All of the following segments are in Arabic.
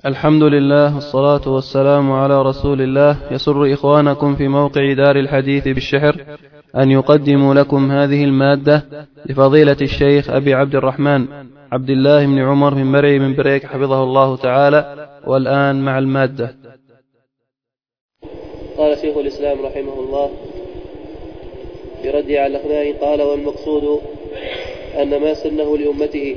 الحمد لله والصلاة والسلام على رسول الله. يسر إخوانكم في موقع دار الحديث بالشحر أن يقدموا لكم هذه المادة لفضيلة الشيخ أبي عبد الرحمن عبد الله بن عمر بن مرعي من بريك حفظه الله تعالى. والآن مع المادة. قال شيخ الإسلام رحمه الله برد على الأخناء قال: والمقصود أن ما سنه لأمته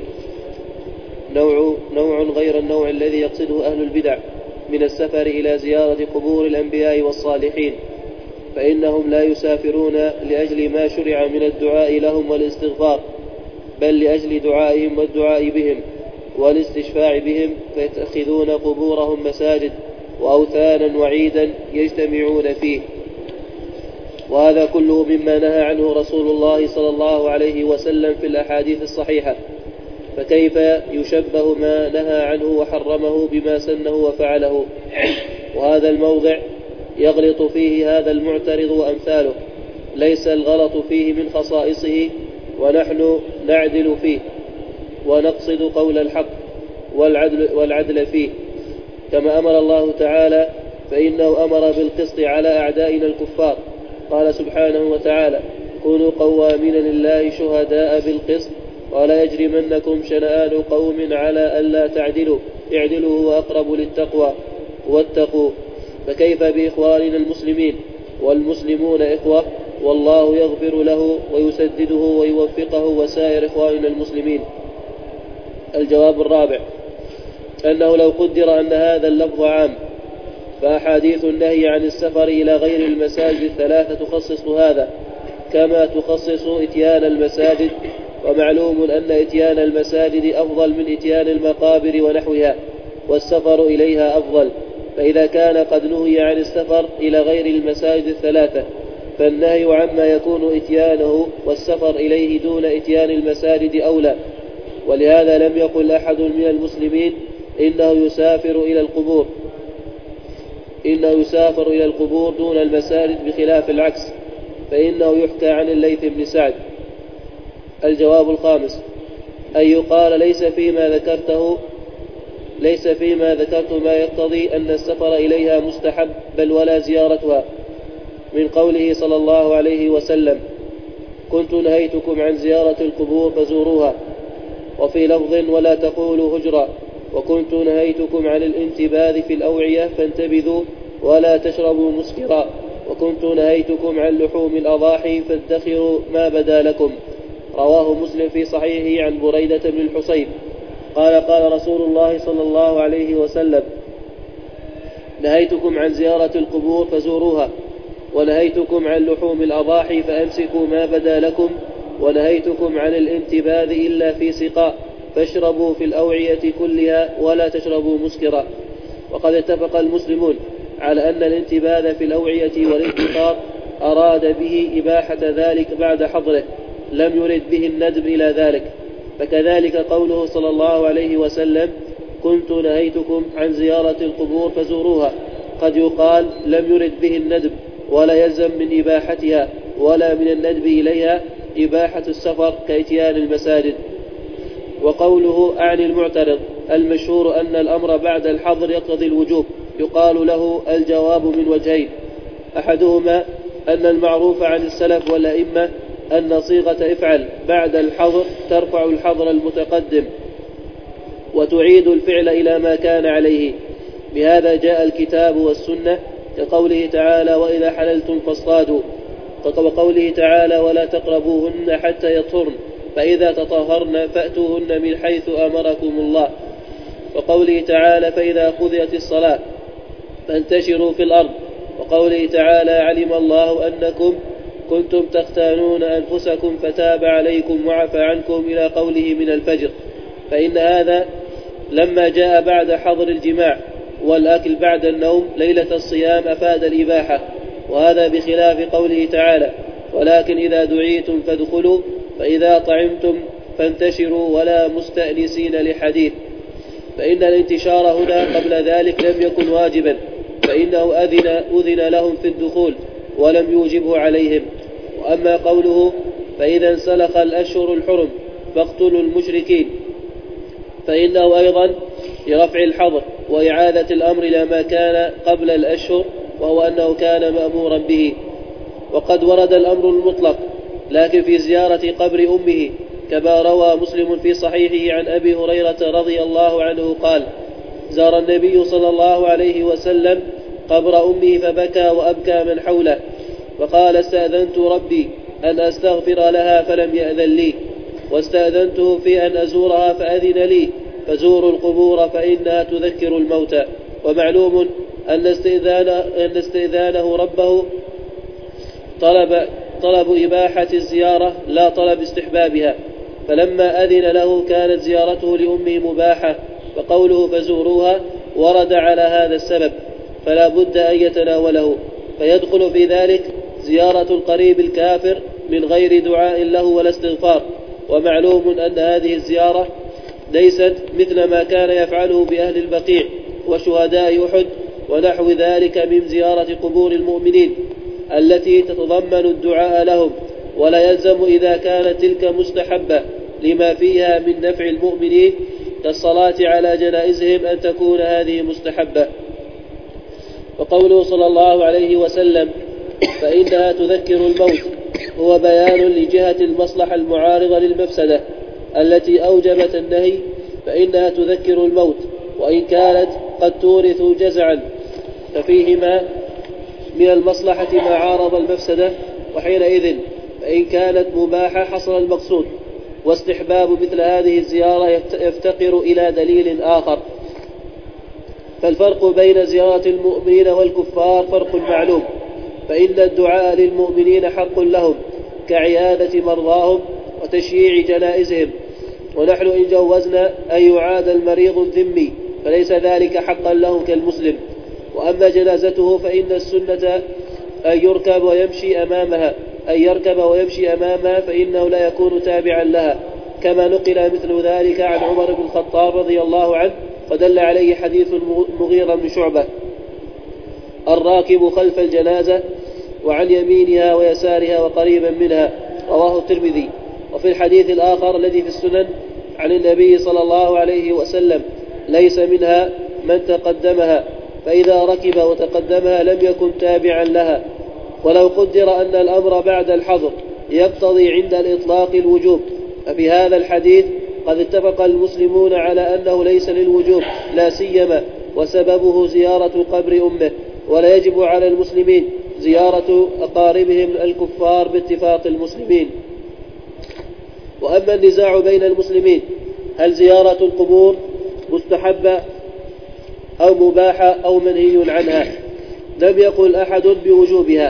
نوع غير النوع الذي يقصده أهل البدع من السفر إلى زيارة قبور الأنبياء والصالحين، فإنهم لا يسافرون لأجل ما شرع من الدعاء لهم والاستغفار، بل لأجل دعائهم والدعاء بهم والاستشفاع بهم، فيتخذون قبورهم مساجد وأوثانا وعيدا يجتمعون فيه. وهذا كله مما نهى عنه رسول الله صلى الله عليه وسلم في الأحاديث الصحيحة، فكيف يشبه ما نهى عنه وحرمه بما سنه وفعله؟ وهذا الموضع يغلط فيه هذا المعترض وأمثاله، ليس الغلط فيه من خصائصه، ونحن نعدل فيه ونقصد قول الحق والعدل فيه، كما أمر الله تعالى، فإنه أمر بالقسط على أعدائنا الكفار. قال سبحانه وتعالى: كونوا قوامين لله شهداء بالقسط ولا يجرمنكم شنآن قوم على ألا تعدلوا اعدلوا هو أقرب للتقوى واتقوا. فكيف بإخواننا المسلمين والمسلمون إخوة، والله يغفر له ويسدده ويوفقه وسائر إخواننا المسلمين. الجواب الرابع: أنه لو قدر أن هذا اللفظ عام، فأحاديث النهي عن السفر إلى غير المساجد الثلاثة تخصص هذا كما تخصص إتيان المساجد، ومعلوم أن إتيان المساجد أفضل من إتيان المقابر ونحوها، والسفر إليها أفضل. فإذا كان قد نهي عن السفر إلى غير المساجد الثلاثة، فالنهي عما يكون إتيانه والسفر إليه دون إتيان المساجد أولى. ولهذا لم يقل أحد من المسلمين إنه يسافر إلى القبور دون المساجد، بخلاف العكس، فإنه يحكى عن الليث بن سعد. الجواب الخامس: أن يقال ليس فيما ذكرت ما يقتضي أن السفر إليها مستحب، بل ولا زيارتها، من قوله صلى الله عليه وسلم: كنت نهيتكم عن زيارة القبور فزوروها، وفي لفظ: ولا تقولوا هجرا، وكنت نهيتكم عن الانتباذ في الأوعية فانتبذوا، ولا تشربوا مسكرا، وكنت نهيتكم عن لحوم الأضاحي فادخروا ما بدا لكم. رواه مسلم في صحيحه عن بريدة بن الحصيب قال رسول الله صلى الله عليه وسلم: نهيتكم عن زيارة القبور فزوروها، ونهيتكم عن لحوم الأضاحي فأمسكوا ما بدا لكم، ونهيتكم عن الانتباذ إلا في سقاء فاشربوا في الأوعية كلها ولا تشربوا مسكرا. وقد اتفق المسلمون على أن الانتباذ في الأوعية والانتقاط أراد به إباحة ذلك بعد حظره، لم يرد به الندب إلى ذلك. فكذلك قوله صلى الله عليه وسلم: كنت نهيتكم عن زيارة القبور فزوروها، قد يقال لم يرد به الندب، ولا يلزم من إباحتها ولا من الندب إليها إباحة السفر كإتيان المساجد. وقوله أعني المعترض: المشهور أن الأمر بعد الحظر يقتضي الوجوب، يقال له الجواب من وجهين: أحدهما أن المعروف عن السلف والأئمة أن صيغة افعل بعد الحظر ترفع الحظر المتقدم وتعيد الفعل إلى ما كان عليه، بهذا جاء الكتاب والسنة، كقوله تعالى: وإذا حللتم فاصطادوا، وقوله تعالى: ولا تقربوهن حتى يطهرن، فإذا تطهرن فأتوهن من حيث أمركم الله، وقوله تعالى: فإذا قضيت الصلاة فانتشروا في الأرض، وقوله تعالى: علم الله أنكم كنتم تختانون أنفسكم فتاب عليكم وعفى عنكم، إلى قوله من الفجر. فإن هذا لما جاء بعد حظر الجماع والأكل بعد النوم ليلة الصيام أفاد الإباحة، وهذا بخلاف قوله تعالى: ولكن إذا دعيتم فادخلوا، فإذا طعمتم فانتشروا ولا مستأنسين لحديث. فإن الانتشار هنا قبل ذلك لم يكن واجبا، فإنه أذن لهم في الدخول ولم يوجبه عليهم. وأما قوله: فإذا انسلخ الأشهر الحرم فاقتلوا المشركين، فإنه أيضا لرفع الحظر، وإعادة الأمر إلى ما كان قبل الأشهر، وهو أنه كان مأمورا به. وقد ورد الأمر المطلق لكن في زيارة قبر أمه، كما روى مسلم في صحيحه عن أبي هريرة رضي الله عنه قال: زار النبي صلى الله عليه وسلم قبر أمه فبكى وأبكى من حوله، وقال: استأذنت ربي أن أستغفر لها فلم يأذن لي، واستأذنته في أن أزورها فأذن لي، فزوروا القبور فإنها تذكر الموتى. ومعلوم أن استئذانه ربه طلب إباحة الزيارة لا طلب استحبابها، فلما أذن له كانت زيارته لأمه مباحة، وقوله فزوروها ورد على هذا السبب، فلا بد أن يتناوله، فيدخل في ذلك زيارة القريب الكافر من غير دعاء له ولا استغفار. ومعلوم أن هذه الزيارة ليست مثل ما كان يفعله بأهل البقيع وشهداء أحد ونحو ذلك من زيارة قبور المؤمنين التي تتضمن الدعاء لهم، ولا يلزم إذا كانت تلك مستحبة لما فيها من نفع المؤمنين كالصلاة على جنائزهم أن تكون هذه مستحبة. وقوله صلى الله عليه وسلم فإنها تذكر الموت هو بيان لجهة المصلحة المعارضة للمفسدة التي أوجبت النهي، فإنها تذكر الموت وإن كانت قد تورث جزعا، ففيهما من المصلحة ما عارض المفسدة، وحينئذ فإن كانت مباحة حصل المقصود. واستحباب مثل هذه الزيارة يفتقر إلى دليل آخر. فالفرق بين زيارة المؤمنين والكفار فرق معلوم، فإن الدعاء للمؤمنين حق لهم كعيادة مرضاهم وتشييع جنائزهم، ونحن إن جوزنا أن يعاد المريض الذمي فليس ذلك حقا له كالمسلم. وأما جنازته فإن السنة أن يركب ويمشي أمامها فإنه لا يكون تابعا لها، كما نقل مثل ذلك عن عمر بن الخطاب رضي الله عنه، ودل عليه حديث المغيرة بن شعبة: الراكب خلف الجنازة وعن يمينها ويسارها وقريبا منها، رواه الترمذي. وفي الحديث الآخر الذي في السنن عن النبي صلى الله عليه وسلم: ليس منها من تقدمها، فإذا ركب وتقدمها لم يكن تابعا لها. ولو قدر أن الأمر بعد الحظر يقتضي عند الإطلاق الوجوب، ففي هذا الحديث قد اتفق المسلمون على أنه ليس للوجوب، لا سيما وسببه زيارة قبر أمه، ولا يجب على المسلمين زيارة أقاربهم الكفار باتفاق المسلمين. وأما النزاع بين المسلمين هل زيارة القبور مستحبة أو مباحة أو منهي عنها، لم يقل أحد بوجوبها،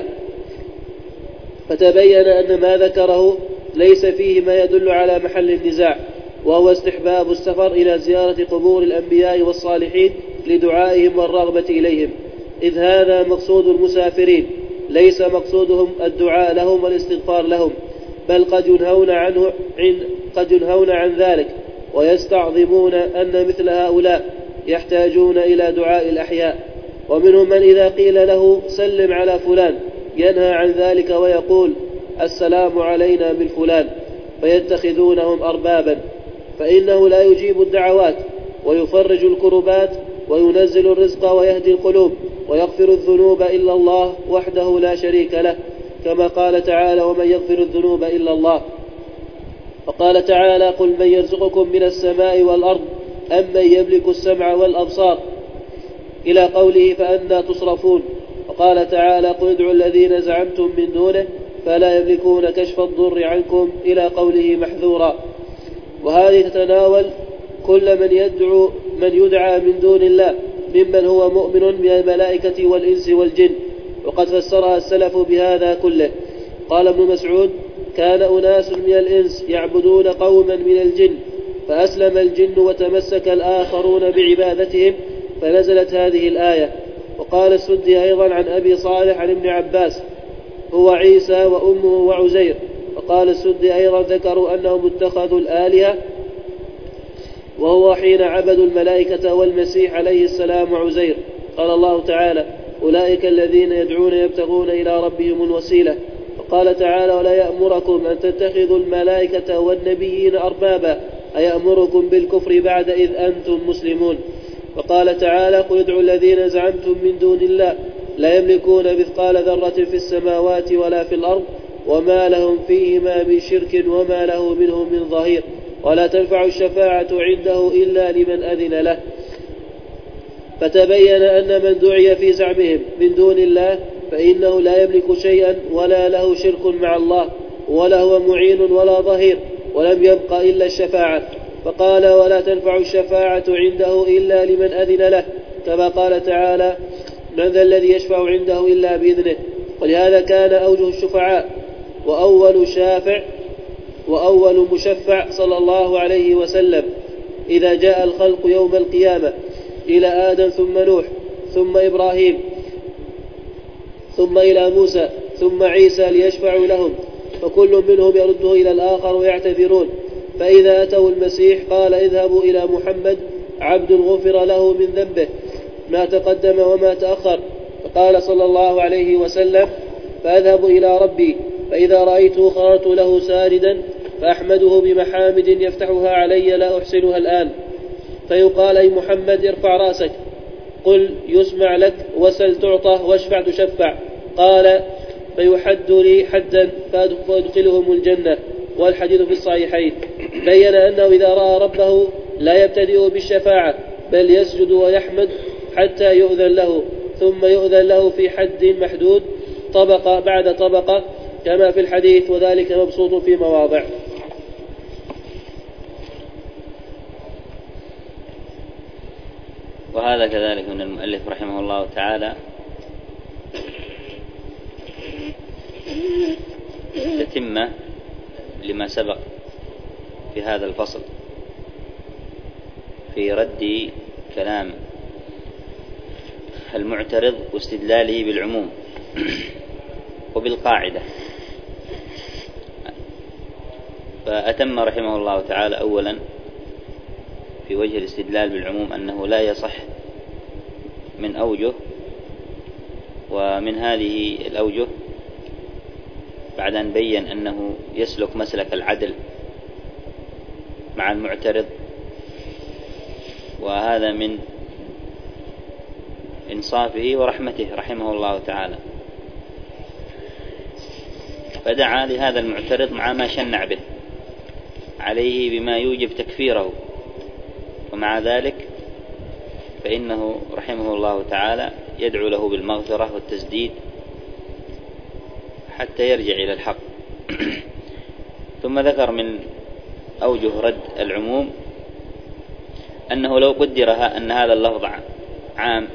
فتبين أن ما ذكره ليس فيه ما يدل على محل النزاع، وهو استحباب السفر إلى زيارة قبور الأنبياء والصالحين لدعائهم والرغبة إليهم، إذ هذا مقصود المسافرين، ليس مقصودهم الدعاء لهم والاستغفار لهم، بل قد ينهون عن ذلك ويستعظمون أن مثل هؤلاء يحتاجون إلى دعاء الأحياء. ومنهم من إذا قيل له سلم على فلان ينهى عن ذلك ويقول السلام علينا من فلان، فيتخذونهم أربابا، فإنه لا يجيب الدعوات ويفرج الكربات وينزل الرزق ويهدي القلوب ويغفر الذنوب إلا الله وحده لا شريك له، كما قال تعالى: ومن يغفر الذنوب إلا الله. وقال تعالى: قل من يرزقكم من السماء والأرض أم من يملك السمع والأبصار، إلى قوله فأنى تصرفون. وقال تعالى: قل ادعوا الذين زعمتم من دونه فلا يملكون كشف الضر عنكم، إلى قوله محذورا. وهذه تتناول كل من يدعى من دون الله ممن هو مؤمن من الملائكة والإنس والجن، وقد فسرها السلف بهذا كله. قال ابن مسعود: كان أناس من الإنس يعبدون قوما من الجن، فأسلم الجن وتمسك الآخرون بعبادتهم، فنزلت هذه الآية. وقال السدي أيضا عن أبي صالح عن ابن عباس: هو عيسى وأمه وعزير. وقال السدي أيضا ذكروا أنهم اتخذوا الآلهة، وهو حين عبدوا الملائكة والمسيح عليه السلام وعزير. قال الله تعالى: أولئك الذين يدعون يبتغون إلى ربهم الوسيلة. وقال تعالى: ولا يأمركم أن تتخذوا الملائكة والنبيين أربابا أيأمركم بالكفر بعد إذ أنتم مسلمون. وقال تعالى: قل ادعوا الذين زعمتم من دون الله لا يملكون مثقال ذرة في السماوات ولا في الأرض وما لهم فيهما من شرك وما له منهم من ظهير ولا تنفع الشفاعة عنده إلا لمن أذن له. فتبين أن من دعي في زعمهم من دون الله فإنه لا يملك شيئا ولا له شرك مع الله ولا هو معين ولا ظهير، ولم يبق إلا الشفاعة. فقال: ولا تنفع الشفاعة عنده إلا لمن أذن له، كما قال تعالى: من ذا الذي يشفع عنده إلا بإذنه. ولهذا كان أوجه الشفعاء وأول شافع وأول مشفع صلى الله عليه وسلم إذا جاء الخلق يوم القيامة إلى آدم ثم نوح ثم إبراهيم ثم إلى موسى ثم عيسى ليشفعوا لهم، فكل منهم يرده إلى الآخر ويعتذرون. فإذا أتوا المسيح قال: اذهبوا إلى محمد عبد غفر له من ذنبه ما تقدم وما تأخر. فقال صلى الله عليه وسلم: فأذهب إلى ربي فإذا رأيته خررت له ساردا فأحمده بمحامد يفتحها علي لا أحسنها الآن. فيقال: أي محمد ارفع رأسك، قل يسمع لك، وسل تعطى، واشفع تشفع. قال: فيحد لي حدا فأدخلهم الجنة. والحديث في الصحيحين. بين أنه إذا رأى ربه لا يبتدئ بالشفاعة بل يسجد ويحمد حتى يؤذن له، ثم يؤذن له في حد محدود طبقة بعد طبقة كما في الحديث، وذلك مبسوط في مواضع. وهذا كذلك من المؤلف رحمه الله تعالى تتمة لما سبق في هذا الفصل في رد كلام المعترض واستدلاله بالعموم وبالقاعدة. فأتم رحمه الله تعالى أولا في وجه الاستدلال بالعموم أنه لا يصح من أوجه، ومن هذه الأوجه بعد أن بين أنه يسلك مسلك العدل مع المعترض، وهذا من إنصافه ورحمته رحمه الله تعالى، فدعا لهذا المعترض مع ما شنع به عليه بما يوجب تكفيره، ومع ذلك فإنه رحمه الله تعالى يدعو له بالمغفرة والتسديد حتى يرجع إلى الحق. ثم ذكر من أوجه رد العموم أنه لو قدر أن هذا اللفظ عام،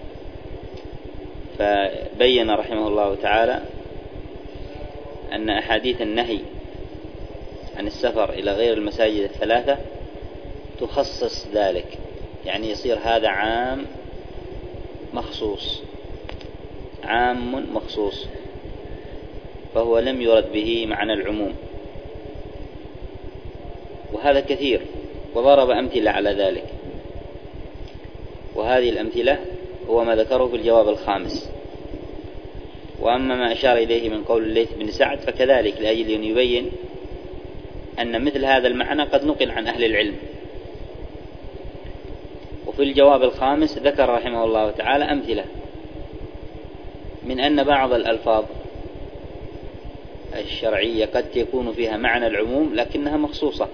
فبين رحمه الله تعالى أن أحاديث النهي عن السفر إلى غير المساجد الثلاثة تخصص ذلك، يعني يصير هذا عام مخصوص، عام مخصوص، فهو لم يرد به معنى العموم. وهذا كثير، وضرب أمثلة على ذلك، وهذه الأمثلة هو ما ذكره في الجواب الخامس. وأما ما أشار إليه من قول الليث بن سعد فكذلك، لأجل أن يبين أن مثل هذا المعنى قد نقل عن أهل العلم. وفي الجواب الخامس ذكر رحمه الله تعالى أمثلة من أن بعض الألفاظ الشرعية قد يكون فيها معنى العموم لكنها مخصوصة،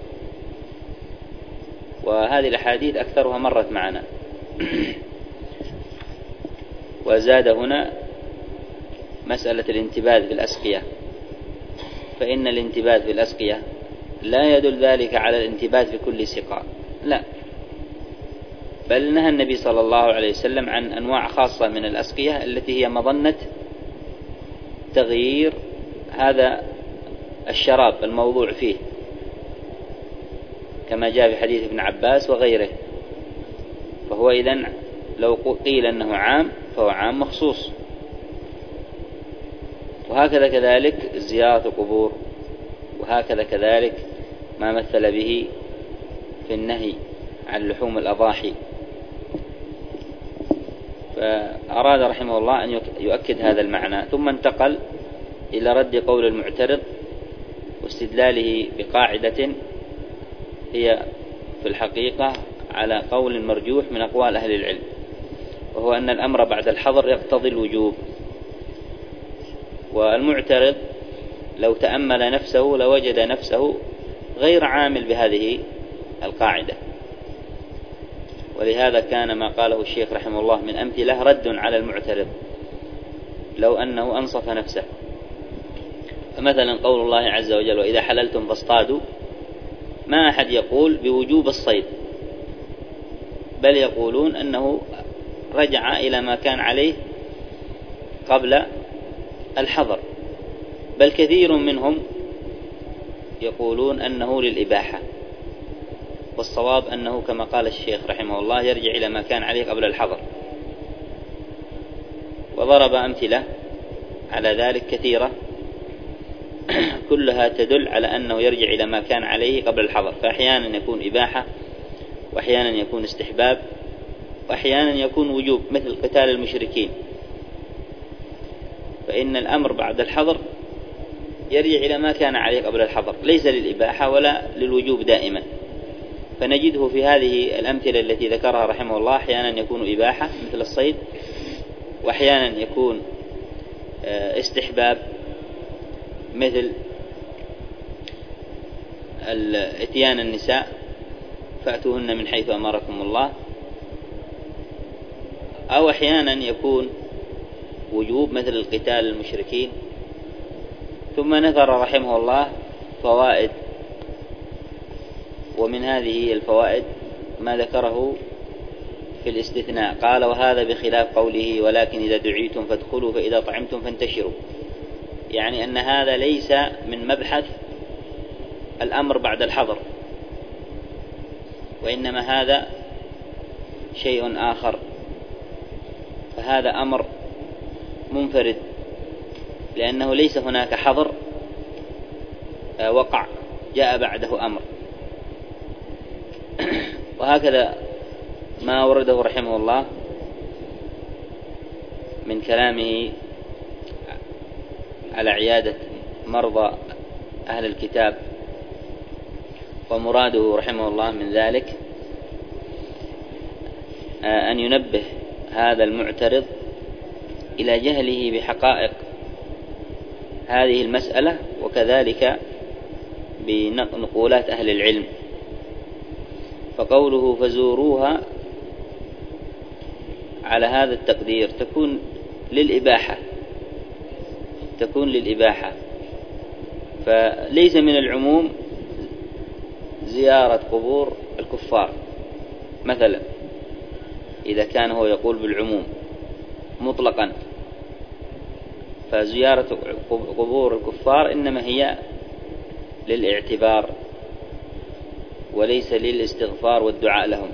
وهذه الأحاديث أكثرها مرت معنا. وزاد هنا مسألة الانتباذ في الأسقية، فإن الانتباذ في الأسقية لا يدل ذلك على الانتباذ في كل سقاء، لا، بل نهى النبي صلى الله عليه وسلم عن أنواع خاصة من الأسقية التي هي مظنة تغيير هذا الشراب الموضوع فيه، كما جاء في حديث ابن عباس وغيره. فهو إذن لو قيل أنه عام فهو عام مخصوص. وهكذا كذلك زيارة القبور، وهكذا كذلك ما مثل به في النهي عن لحوم الأضاحي. فأراد رحمه الله أن يؤكد هذا المعنى، ثم انتقل إلى رد قول المعترض واستدلاله بقاعدة هي في الحقيقة على قول مرجوح من أقوال أهل العلم، وهو أن الأمر بعد الحظر يقتضي الوجوب. والمعترض لو تأمل نفسه لوجد نفسه غير عامل بهذه القاعدة، ولهذا كان ما قاله الشيخ رحمه الله من أمثلة رد على المعترض لو أنه أنصف نفسه. مثلا قول الله عز وجل: وإذا حللتم فاصطادوا، ما أحد يقول بوجوب الصيد، بل يقولون أنه رجع إلى ما كان عليه قبل الحظر، بل كثير منهم يقولون أنه للإباحة، والصواب أنه كما قال الشيخ رحمه الله يرجع إلى ما كان عليه قبل الحظر. وضرب أمثلة على ذلك كثيرة كلها تدل على أنه يرجع إلى ما كان عليه قبل الحظر، فأحيانا يكون إباحة، وأحيانا يكون استحباب، وأحيانا يكون وجوب، مثل قتال المشركين، فإن الأمر بعد الحظر يرجع إلى ما كان عليه قبل الحظر، ليس للإباحة ولا للوجوب دائما. فنجده في هذه الأمثلة التي ذكرها رحمه الله أحيانا يكون إباحة مثل الصيد، وأحيانا يكون استحباب مثل اتيان النساء فأتوهن من حيث أمركم الله، أو أحيانا يكون وجوب مثل القتال المشركين. ثم نذر رحمه الله فوائد، ومن هذه الفوائد ما ذكره في الاستثناء، قال: وهذا بخلاف قوله: ولكن إذا دعيتم فادخلوا فإذا طعمتم فانتشروا، يعني أن هذا ليس من مبحث الأمر بعد الحظر، وإنما هذا شيء آخر، فهذا أمر منفرد، لأنه ليس هناك حظر وقع جاء بعده أمر. وهكذا ما ورده رحمه الله من كلامه على عيادة مرضى أهل الكتاب، ومراده رحمه الله من ذلك أن ينبه هذا المعترض إلى جهله بحقائق هذه المسألة، وكذلك بنقولات أهل العلم. فقوله فزوروها على هذا التقدير تكون للإباحة، فليس من العموم زيارة قبور الكفار مثلا، إذا كان هو يقول بالعموم مطلقا، فزيارة قبور الكفار إنما هي للاعتبار وليس للاستغفار والدعاء لهم.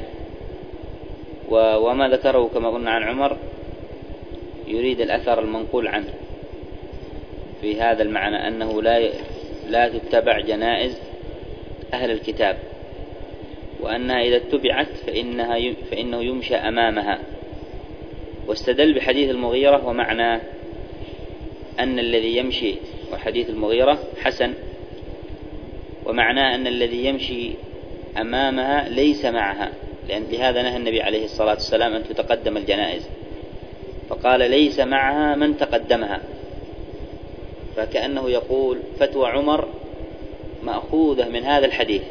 وما ذكره كما قلنا عن عمر يريد الأثر المنقول عنه في هذا المعنى، أنه لا تتبع جنائز أهل الكتاب، وأنها إذا اتبعت فإنه يمشى أمامها. واستدل بحديث المغيرة ومعناه أن الذي يمشي، وحديث المغيرة حسن، ومعناه أن الذي يمشي أمامها ليس معها، لأن بهذا نهى النبي عليه الصلاة والسلام أن تتقدم الجنائز، فقال ليس معها من تقدمها، فكأنه يقول فتوى عمر مأخوذة من هذا الحديث،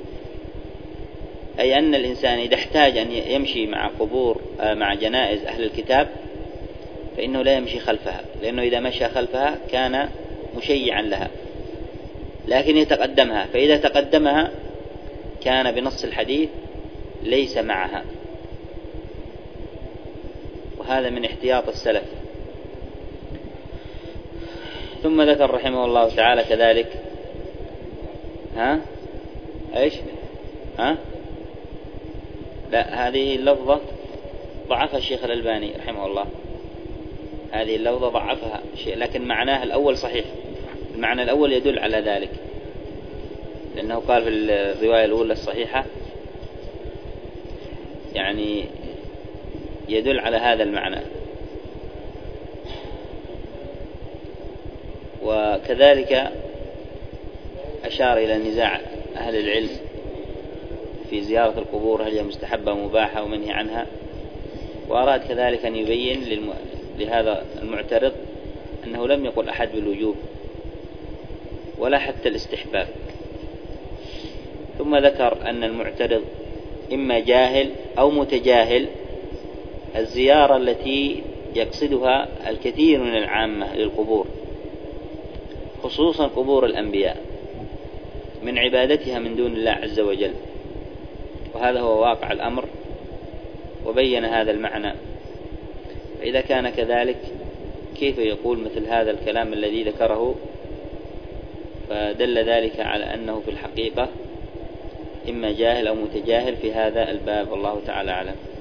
أي أن الإنسان إذا احتاج أن يمشي مع جنائز أهل الكتاب فإنه لا يمشي خلفها، لأنه إذا مشى خلفها كان مشيعا لها، لكن يتقدمها، فإذا تقدمها كان بنص الحديث ليس معها. وهذا من احتياط السلف. ثم ذكر رحمه الله تعالى كذلك لا، هذه اللفظة ضعفها الشيخ الألباني رحمه الله، هذه اللفظة ضعفها شيء، لكن معناها الأول صحيح، المعنى الأول يدل على ذلك، لأنه قال في الرواية الأولى الصحيحة يعني يدل على هذا المعنى. وكذلك أشار إلى نزاع أهل العلم في زيارة القبور هل هي مستحبة مباحة ومنهي عنها، وأراد كذلك أن يبين لهذا المعترض أنه لم يقل أحد بالوجوب ولا حتى الاستحباب. ثم ذكر أن المعترض إما جاهل أو متجاهل الزيارة التي يقصدها الكثير من العامة للقبور، خصوصا قبور الأنبياء، من عبادتها من دون الله عز وجل، وهذا هو واقع الأمر، وبين هذا المعنى. فإذا كان كذلك كيف يقول مثل هذا الكلام الذي ذكره؟ فدل ذلك على أنه في الحقيقة إما جاهل أو متجاهل في هذا الباب، والله تعالى أعلم.